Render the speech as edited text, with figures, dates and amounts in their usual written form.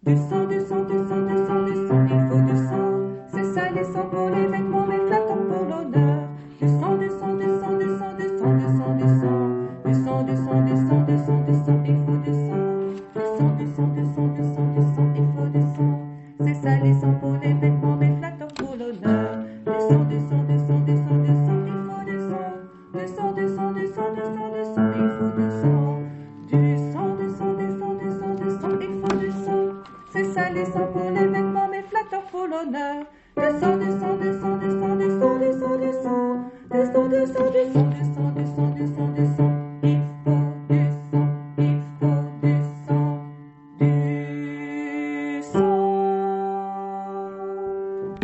Du sang, du sang, du sang, du sang, du sang, il faut du sang. C'est salissant pour les vêtements, mais flattant pour l'honneur. Du sang, du sang, du sang, du sang, du sang, du sang, du sang. Du sang, du sang, du sang, du sang, du sang, il faut du sang. Du sang, du sang, du sang, du sang, du sang, il faut du sang. C'est salissant pour les vêtements, mais flattant pour l'honneur. Du sang, du sang, du sang, du sang, du sang, il faut du sang. Du sang, du sang, du sang, du sang, du sang, il faut du sang. Du sang, du sang, du sang, du sang, du sang, il faut du sang. C'est salissant pour les vêtements, mais flattant pour l'honneur. Du sang, du sang, du sang, du sang, du sang, du sang, du sang, du sang, du sang, du sang, du sang.